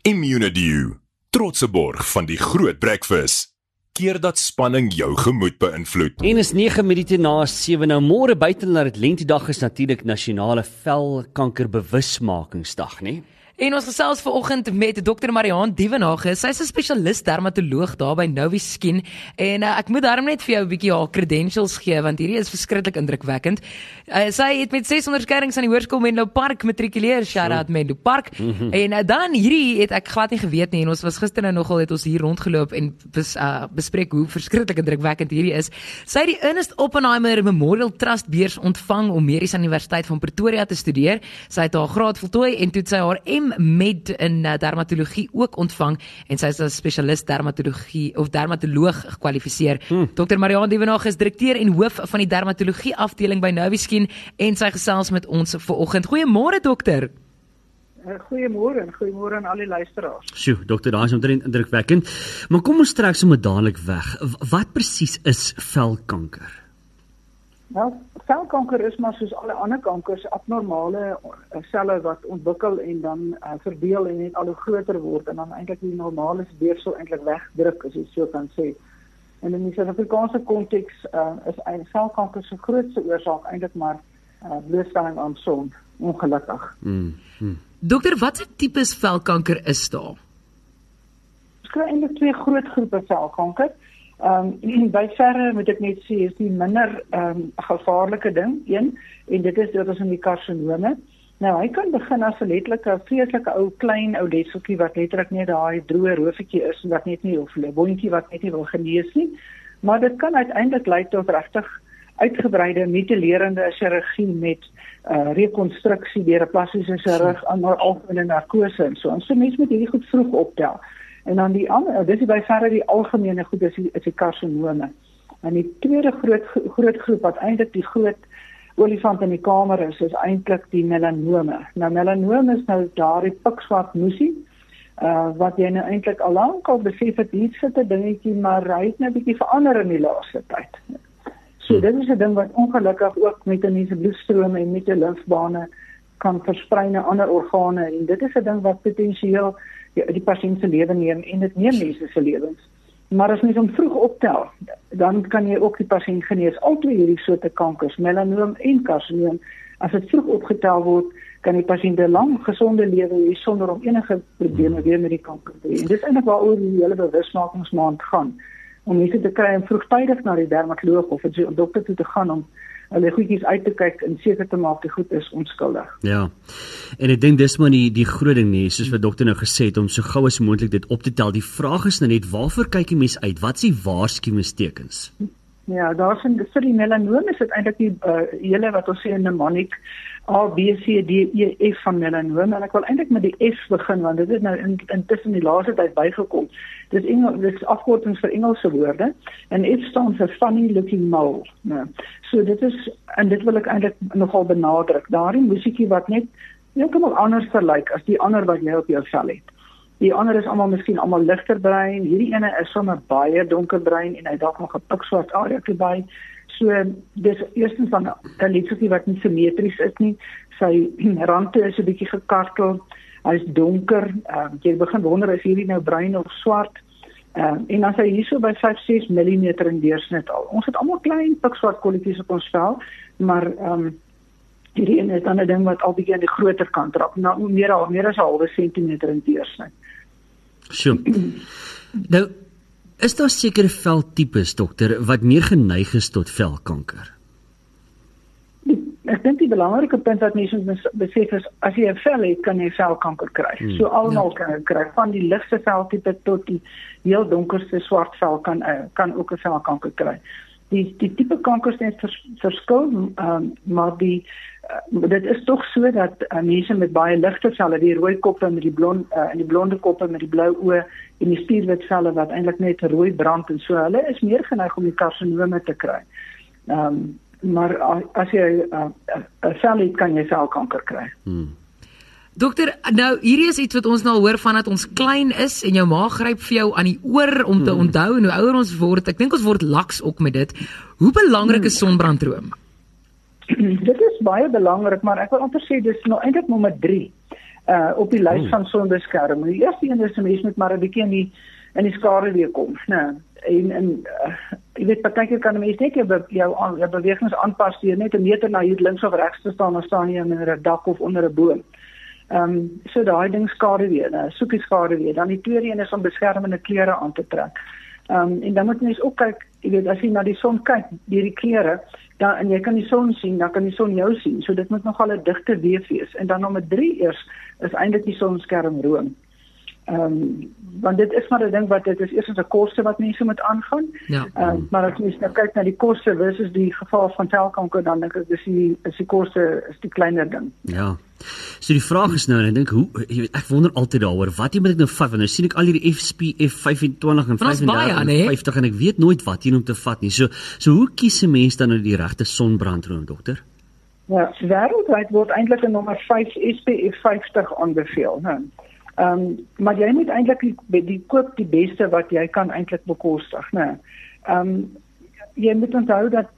Immunedio, trotse borg van die Groot Breakfast. Keer dat spanning jou gemoed beïnvloed. En is 9 minute na 7 nou. Môre buite dat dit lentedag is natuurlik nasionale velkanker bewusmakingsdag, né? En ons gesels vanoggend met Dr. Mariaan Dievenage. Sy's 'n spesialis dermatoloog daar by Noviskin en ek moet daarom net vir jou 'n bietjie haar credentials gee want hierdie is verskriklik indrukwekkend. Sy het met 6 onderskeidings aan die Hoërskool Menlo Park matrikuleer, shout-out Menlo Park. En dan hierdie het ek glad nie geweet nie en ons was gister nou nogal het ons hier rondgeloop en bespreek hoe verskriklik indrukwekkend hierdie is. Sy het die Ernest Oppenheimer Memorial Trust beurs ontvang om Mediese Universiteit van Pretoria te studeer. Sy het haar graad voltooi en toe het sy haar med in dermatologie ook ontvang en sy is as spesialis dermatologie of dermatoloog gekwalifiseer. Dr. Mariaan Dievenage is direkteur en hoof van die dermatologie afdeling by Noviskin en sy gesels met ons vanoggend. Goeiemôre dokter. Goeiemôre aan al die luisteraars. Sjoe, dokter, daar is omtrent indrukwekkend. Maar kom ons trek sommer dadelik weg. Wat presies is velkanker? Nou, velkanker is maar soos alle ander kankers abnormale selle wat ontwikkel en dan verdeel en net al hoe groter word en dan eintlik die normale weefsel eintlik wegdruk, as jy so kan sê. En in die Suid-Afrikaanse konteks is velkanker se grootste oorsaak eintlik maar blootstelling aan son, ongelukkig. Dokter, wat se tipes velkanker is daar? Ons kry eintlik 2 groot groepe velkanker. By verre moet ek net sê is die minder gevaarlike ding, een, en dit is ons in die karsinome. Nou, hy kan begin as 'n letterlike, vreeslike klein letseltjie wat letterlik net daai droë roofetjie is en wat net nie of 'n boontjie wat net nie wil genees nie. Maar dit kan uiteindelik lei tot regtig uitgebreide mutilerende chirurgie met rekonstruksie deur 'n plastiese chirurg aan algemene narkose en so. En so mense moet hierdie goed vroeg optel. En dan die ander, dis by verre die algemene goed is die karsinome. En die tweede groot groep wat eintlik die groot olifant in die kamer is eintlik die melanome. Nou melanoom is nou daardie pikswart moesie, wat jy nou eintlik al lank al besef het, hier sit 'n dingetjie, maar hy het nou 'n bietjie verander in die laaste tyd. So dit is 'n ding wat ongelukkig ook met 'n mens se bloedstrome en met die limfbane kan versprei na ander organe en dit is 'n ding wat potensieel die pasiënt se lewe neem en dit neem mense se lewens. Maar as mens hom vroeg optel, dan kan jy ook die pasiënt genees. Al twee hierdie soorte kankers, melanoom en karsinoom, as dit vroeg opgetel word, kan die pasiënt 'n lang gesonde lewe hê sonder om enige probleme weer met die kanker te hê. En dit is eintlik waaroor die hele bewusmakingsmaand gaan, om mense te kry om vroegtydig na die dermatoloog of 'n dokter toe te gaan om hulle goedjies uit te kyk en seker te maak die goed is onskuldig. Ja, en ek dink dis maar die groot ding nie, soos wat dokter nou gesê het, om so gou as moontlik dit op te tel. Die vraag is nou net, waarvoor kyk die mens uit? Wat is die waarskuwingstekens? Ja, daar vir die melanoom is dit eintlik die hele wat ons sê 'n mnemoniek A, B, C, D, E, F van melanoom. En ek wil eintlik met die F begin, want dit het nou intussen die laaste tyd bygekom. Dit is afkortings vir Engelse woorde. En F staan vir funny looking mole. Nou, so dit wil ek eintlik nogal benadruk. Daardie musiekie wat net heeltemal anders verlyk as die ander wat jy op jou vel het. Die ander is miskien almal ligter bruin. Hierdie ene is sommer baie donkerbruin en hy dalk nog 'n pikswart area by. So dis eerstens van 'n letseltjie wat nie simmetries is nie. Sy rande is 'n bietjie gekartel. Hy's donker. Jy begin wonder is hierdie nou bruin of swart. En as hy hierso by 5-6 mm in deursnit al. Ons het almal klein pikswart kolletjies op ons vel, maar hierdie ene is dan 'n ding wat al bietjie aan die groter kant raak. Nou meer as 'n halwe sentimeter in deursnit. Sjoe. Nou, is daar sekere veltipes, dokter, wat meer geneig is tot velkanker? Ek dink die belangrike punt wat mense moet besef is, as jy 'n vel het, kan jy velkanker kry. So almal kan dit kry, van die ligste veltipe tot die heel donkerste swart vel kan ook 'n velkanker kry. Die tipe kankers het verskil, maar dit is tog so dat mense met baie ligte velle, die rooi koppe met die blonde koppe met die blou oë en die spierwit velle wat eintlik net rooi brand en so, hulle is meer geneig om die karsinome te kry. Maar as jy 'n vel het, kan jy velkanker kry. Dokter, nou hierdie is iets wat ons nou hoor van dat ons klein is en jou maag gryp vir jou aan die oor om te onthou en hoe ouer ons word, ek dink ons word laks ook met dit. Hoe belangrik is sonbrandroom? Dit is baie belangrik, maar ek wil amper sê dis nou eintlik nommer 3. op die lys van sonbeskerming. Die eerste een is 'n mens moet maar 'n bietjie in die skaduwee kom, né? En jy weet partykeer kan 'n mens net jou bewegings aanpas deur net 'n meter na hier links of regs te staan, dan staan jy onder 'n dak of onder 'n boom. So daai ding skaduwee, soek die skaduwee. Dan die tweede een is om beskermende klere aan te trek. En dan moet mens ook kyk, jy weet, as jy na die son kyk deur die klere, dan en jy kan die son sien, dan kan die son jou sien. So dit moet nogal 'n digte weef wees. En dan nommer 3 eers is eintlik die sonskermroom. Want dit is maar 'n ding wat dit is eers 'n koste wat mense moet aangaan. Ja. Maar as jy nou kyk na die koste versus die geval van velkanker, dan dink ek dis die koste is die kleiner ding. Ja. So die vraag is nou en ek dink jy weet, ek wonder altyd daaroor wat moet ek nou vat, want nou sien ek al hierdie SPF 25 en 35 en 50 en ek weet nooit wat hier om te vat nie. So hoe kies 'n mens dan nou die regte sonbrandroom, dokter? Ja, wêreldwyd word eintlik 'n nommer 5 SPF 50 aanbeveel, né? Maar jy moet eintlik koop die beste wat jy kan eintlik bekostig, né? Jy moet onthou dat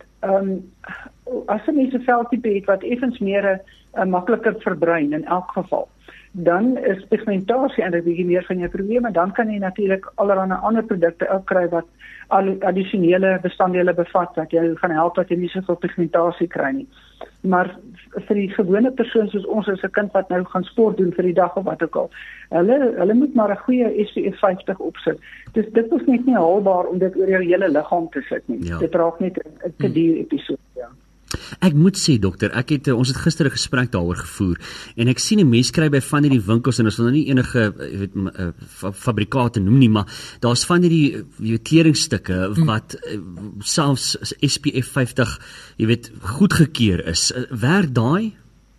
as 'n mens 'n veltipe het wat effens meer makliker verbruin in elk geval, dan is pigmentasie eintlik 'n bietjie meer van jou probleem, en dan kan jy natuurlik allerlei ander produkte ook kry wat addisionele bestanddele bevat wat jou gaan help dat jy nie soveel pigmentasie kry nie. Maar vir die gewone persoon soos ons, as 'n kind wat nou gaan sport doen vir die dag of wat ook al, hulle moet maar 'n goeie SPF 50 opsit. Dit is net nie haalbaar om dit oor jou hele liggaam te sit nie. Ja. Dit raak net 'n te duur episode, ja. Ek moet sê dokter, ons het gister 'n gesprek daaroor gevoer en ek sien 'n mens kry by van hierdie winkels en ons wil nou nie enige fabrikate noem nie, maar daar's van hierdie kledingstukke wat selfs SPF 50, jy weet, goedgekeur is. Werk daai?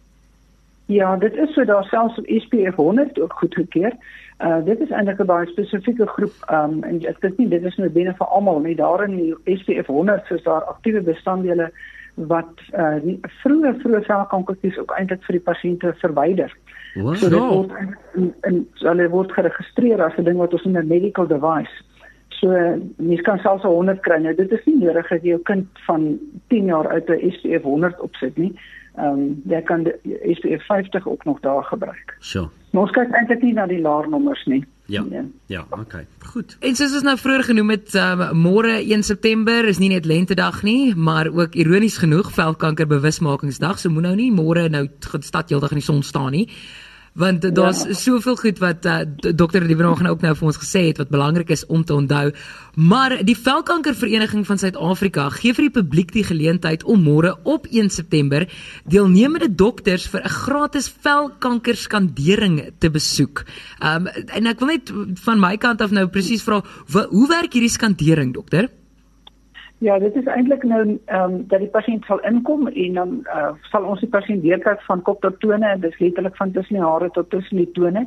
Ja, dit is so, daar selfs op SPF 100 ook goedgekeur. Dit is eintlik 'n baie spesifieke groep, en ek dink nie dit is nou binne vir almal nie. Daar in die SPF 100 is daar aktiewe bestanddele wat vroeë velkankertjies ook eintlik vir die pasiënte verwyder. Wow. So dit word geregistreer as 'n ding wat ons noem 'n medical device. So mens kan selfs '100 kry. Nou dit is nie nodig dat jy jou kind van 10 jaar uit 'n SPF 100 opsit nie. Jy kan die SPF 50 ook nog daar gebruik. So. Maar ons kyk eintlik nie na die laer nommers nie. Ja, okay. Goed. En soos ons nou vroeër genoem het, môre 1 September is nie net lentedag nie, maar ook ironies genoeg velkanker bewusmakingsdag. So moet nou nie môre nou stad heeldag in die son staan nie. Want daar's soveel goed wat Dr. Dievenage ook nou vir ons gesê het wat belangrik is om te onthou. Maar die Velkankervereniging van Suid-Afrika gee vir die publiek die geleentheid om môre op 1 September deelnemende dokters vir 'n gratis velkankerskandering te besoek. En ek wil net van my kant af nou presies vra, hoe werk hierdie skandering, dokter? Ja, dit is eintlik nou dat die pasiënt sal inkom en dan sal ons die pasiënt deurkyk van kop tot tone, en dis letterlik van tussen die hare tot tussen die tone.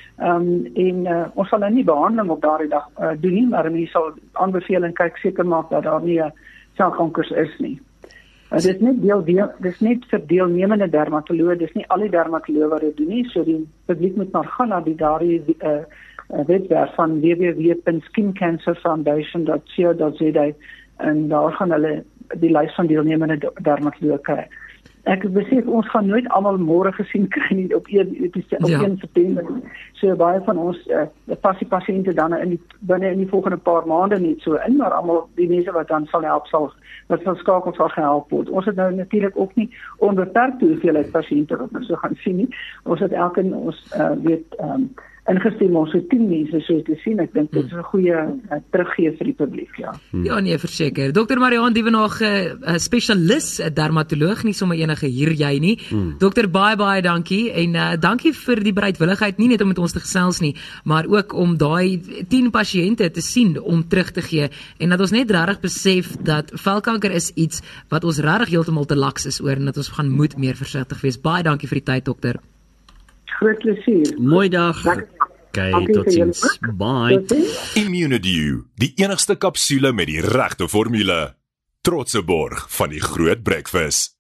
Ons sal nou nie behandeling op daardie dag doen nie, maar ons sal aanbeveel en kyk seker maak dat daar nie velkankers is nie. Dit is net vir deelnemende dermatoloë, dis nie al die dermatoloë wat dit doen nie, so die publiek moet maar gaan na daardie webwerf van www.skincancerfoundation.co.za en daar gaan hulle die lys van deelnemende dermatoloë kry. Ek besef ons gaan nooit almal môre gesien kry nie op 1 September. So baie van ons pas die pasiënte dan binne in die volgende paar maande net so in, maar almal die mense wat dan sal help wat sal skakel sal gehelp word. Ons het nou natuurlik ook nie onbeperkte hoeveelheid pasiënte wat ons so gaan sien nie. Ons het ingestem ons so 10 mense so te sien. Ek dink dit is 'n goeie teruggee vir die publiek, ja. Ja, nee, verseker. Dr. Mariaan Dievenage, spesialis, dermatoloog, nie sommer enige hier jy nie. Dokter, baie dankie en dankie vir die bereidwilligheid, nie net om met ons te gesels nie, maar ook om daai 10 pasiënte te sien om terug te gee en dat ons net regtig besef dat velkanker is iets wat ons regtig heeltemal te laks is oor en dat ons moet meer versigtig wees. Baie dankie vir die tyd, dokter. Groot plesier. Mooi dag. Okay, totsiens. Bye. Immunedew, die enigste kapsule met die regte formule. Trotse borg van die Groot Breakfast.